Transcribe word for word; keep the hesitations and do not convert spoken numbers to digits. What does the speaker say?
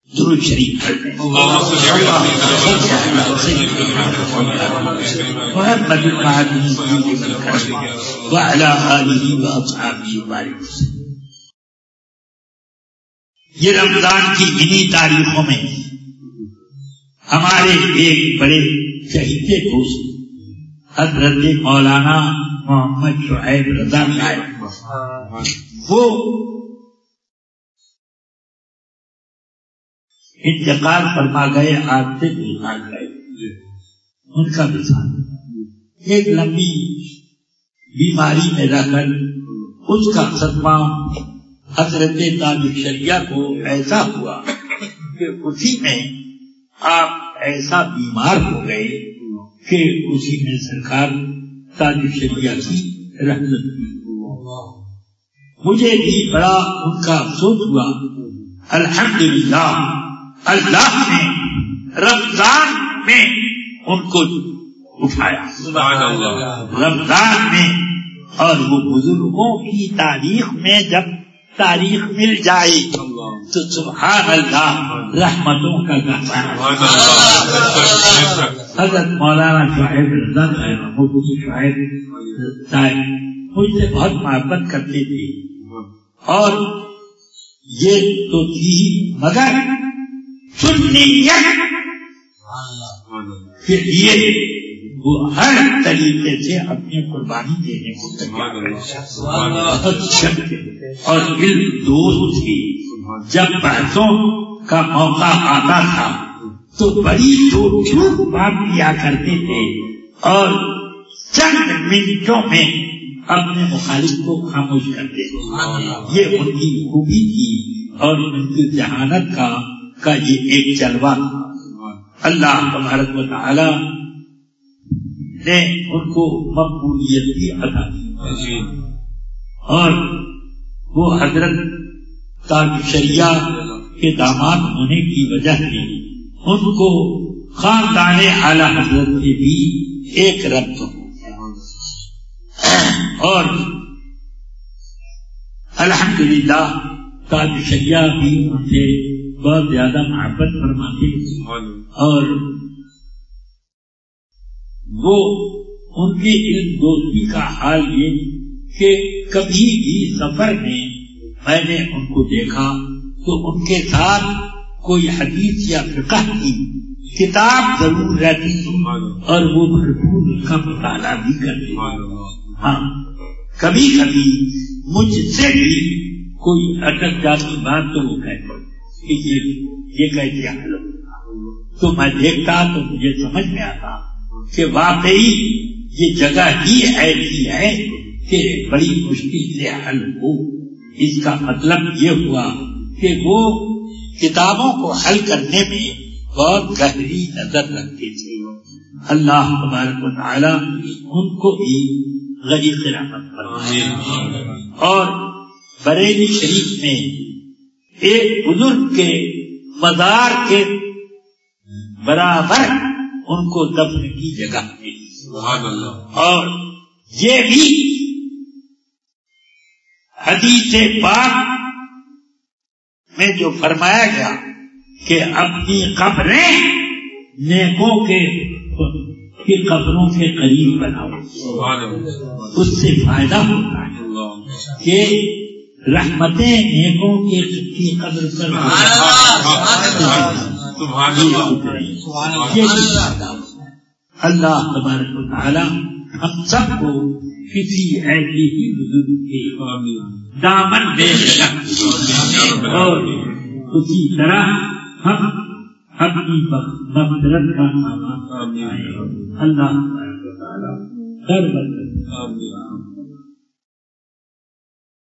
درود شریف پڑھتے ہیں محمد وعلی آلہ واصحابہ وبارک وسلم۔ یہ رمضان کی انہی تاریخوں میں ہمارے ایک بڑے شہید دوست حضرت مولانا محمد شعیب رضا صاحب وہ انتقال فرما گئے، آج سے گزار گئے۔ ان کا مثال ایک لمبی بیماری میں رہ کر اس کا صدمہ حضرت تاج الشریعہ کو ایسا ہوا کہ اسی میں آپ ایسا بیمار ہو گئے کہ اسی میں سرکار تاج الشریعہ کی رحمت کی۔ مجھے بھی بڑا ان کا افسوس ہوا۔ الحمدللہ اللہ نے رمضان میں ان کو اٹھایا، رمضان میں، اور وہ بزرگوں کی تاریخ میں جب تاریخ مل جائے تو سبحان اللہ رحمتوں کا گہوارہ۔ حضرت مولانا شعیب رضا صاحب شعیب صاحب مجھ سے بہت محبت کرتے تھے، اور یہ تو تھی مگر سنیت کے لیے وہ ہر طریقے سے اپنی قربانی دینے کو تیار اور علم دوست تھی۔ جب بحثوں کا موقع آتا تھا تو بڑی چھوٹ چھوٹ بات کیا کرتے تھے اور چند منٹوں میں اپنے مخالف کو خاموش کرتے تھے۔ یہ ان کی خوبی تھی اور ان کی ذہانت کا کا یہ ایک جلوہ تھا۔ اللہ تبارک و تعالی نے ان کو مقبولیت کی عطا کی، اور وہ حضرت تاج الشریعہ کے داماد ہونے کی وجہ سے ان کو خاندان اعلی حضرت سے بھی ایک ربط ہو، اور الحمدللہ تاج الشریعہ بھی ان سے بہت زیادہ محبت فرماتے، اور وہ ان کے علم دوستی کا حال یہ کہ کبھی بھی سفر میں میں نے ان کو دیکھا تو ان کے ساتھ کوئی حدیث یا فقہ کی کتاب ضرور رہتی تھی، اور وہ بھرپور اس کا مطالعہ بھی کرتے۔ ہاں کبھی کبھی مجھ سے بھی کوئی اٹک جاتی بات تو وہ کہتے کہ یہ کیسے حل ہوگا، تو میں دیکھتا تو مجھے سمجھ میں آتا کہ واقعی یہ جگہ ہی ایسی ہے کہ بڑی مشکل سے حل ہو۔ اس کا مطلب یہ ہوا کہ وہ کتابوں کو حل کرنے میں بہت گہری نظر رکھتے تھے۔ اللہ تبارک و تعالی ان کو بھی غریق رحمت فرمائے۔ اور بریلی شریف میں ایک بزرگ کے مزار کے برابر ان کو دفن کی جگہ ملی، اور یہ بھی حدیث پاک میں جو فرمایا گیا کہ اپنی قبریں نیکوں کے کی قبروں کے قریب بناؤ، اس سے فائدہ ہوتا ہے کہ رحمتیں نیکوں کی قبر پر اللہ تبارک و تعالی ہم سب کو کسی ایسی ہی بزرگ کے دامن میں رکھ، اور اسی طرح ہم اپنی مغفرت کا سامان اللہ تبارک و تعالی